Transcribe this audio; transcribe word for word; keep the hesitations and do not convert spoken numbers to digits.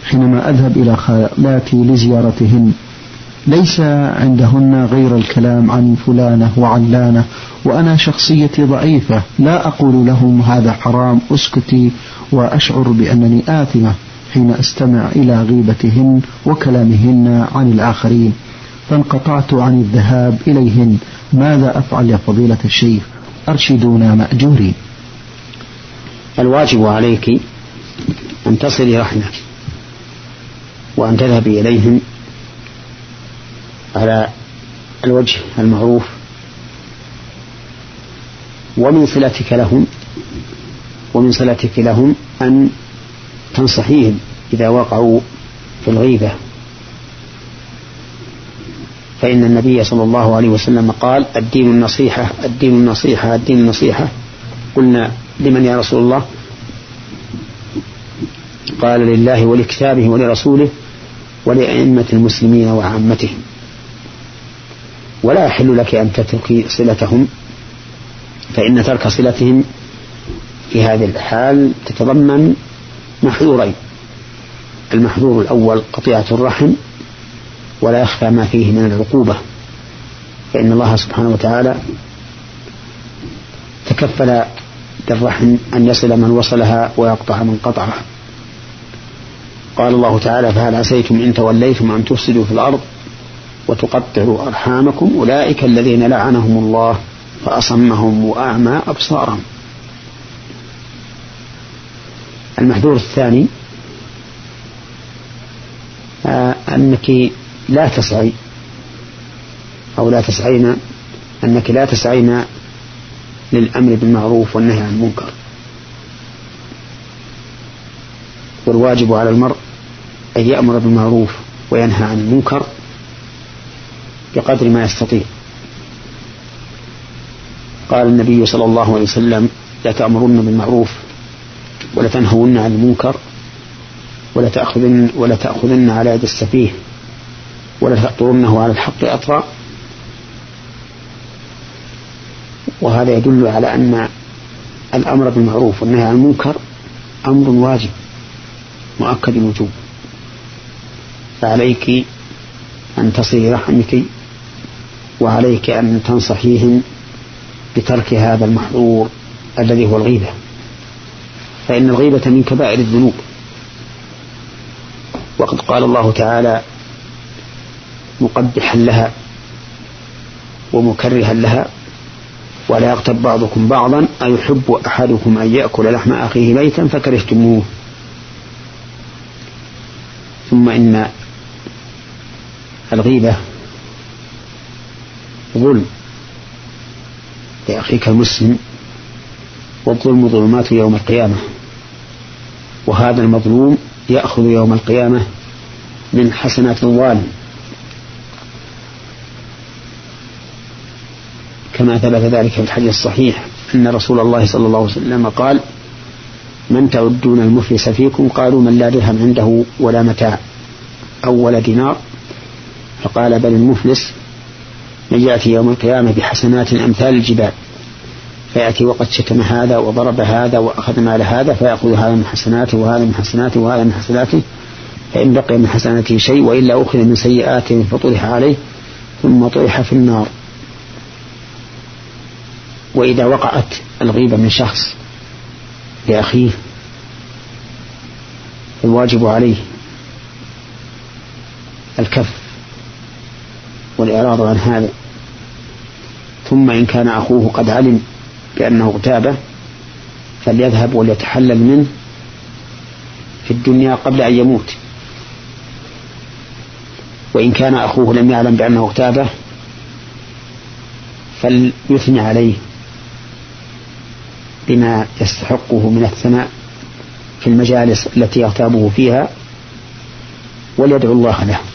حينما أذهب إلى خالاتي لزيارتهن ليس عندهن غير الكلام عن فلانة وعلانة، وأنا شخصيتي ضعيفة لا أقول لهم هذا حرام اسكتي، وأشعر بأنني آثمة حين أستمع إلى غيبتهن وكلامهن عن الآخرين، فانقطعت عن الذهاب إليهن. ماذا أفعل يا فضيلة الشيخ؟ أرشدونا مأجورين. الواجب عليك أن تصلي رحمك وأن تذهبي إليهم على الوجه المعروف، ومن صلتك لهم ومن صلتك لهم أن تنصحيهم إذا وقعوا في الغيبة، فإن النبي صلى الله عليه وسلم قال الدين النصيحة الدين النصيحة الدين النصيحة. قلنا لمن يا رسول الله؟ قال لله ولكتابه ولرسوله ولأئمة المسلمين وعامتهم. ولا يحل لك أن تتركي صلتهم، فإن ترك صلتهم في هذه الحال تتضمن محظورين: المحظور الأول قطيعة الرحم، ولا يخفى ما فيه من العقوبة، فإن الله سبحانه وتعالى تكفل بالرحم أن يصل من وصلها ويقطع من قطعها. قال الله تعالى فهل عسيتم إن توليتم أن تفسدوا في الأرض وتقطعوا أرحامكم أولئك الذين لعنهم الله فأصمهم وأعمى أبصارهم. المحذور الثاني آه أنك لا تسعي أو لا تسعين أنك لا تسعين للأمر بالمعروف والنهي عن المنكر. والواجب على المرء أن يأمر بالمعروف وينهى عن المنكر بقدر ما يستطيع. قال النبي صلى الله عليه وسلم لا تأمرن بالمعروف ولا تنهون عن المنكر ولا تأخذن, ولا تأخذن على يد السفيه ولا تأطرنه على الحق أطرا. وهذا يدل على أن الأمر بالمعروف والنهي عن المنكر أمر واجب مؤكد الوجوب، فعليك أن تصلي رحمك، وعليك أن تنصحيهم بترك هذا المحظور الذي هو الغيبة، فإن الغيبة من كبائر الذنوب. وقد قال الله تعالى مقبحا لها ومكرها لها ولا يغتب بعضكم بعضا أيحب أحدكم أن يأكل لحم أخيه ميتا فكرهتموه. ثم إن الغيبة ظلم لأخيك المسلم، والظلم ظلمات يوم القيامة، وهذا المظلوم يأخذ يوم القيامة من حسنات الظالم، كما ثبت ذلك في الحديث الصحيح أن رسول الله صلى الله عليه وسلم قال من تعدون المفلس فيكم؟ قالوا من لا درهم عنده ولا متاع أو ولا دينار. فقال بل المفلس من يأتي يوم القيامة بحسنات أمثال الجبال، فيأتي وقد شتم هذا وضرب هذا وأخذ مال هذا، فيأخذ هذا من حسناته وهذا من حسناته وهذا من حسناته، فإن بقي من حسناته شيء وإلا أخذ من سيئاته فطرح عليه ثم طرح في النار. وإذا وقعت الغيبة من شخص لأخيه الواجب عليه الكف والإعراض عن هذا. ثم إن كان أخوه قد علم بأنه اغتابه فليذهب وليتحلل منه في الدنيا قبل أن يموت. وإن كان أخوه لم يعلم بأنه اغتابه فليثني عليه بما يستحقه من الثناء في المجالس التي يغتابه فيها وليدعو الله له.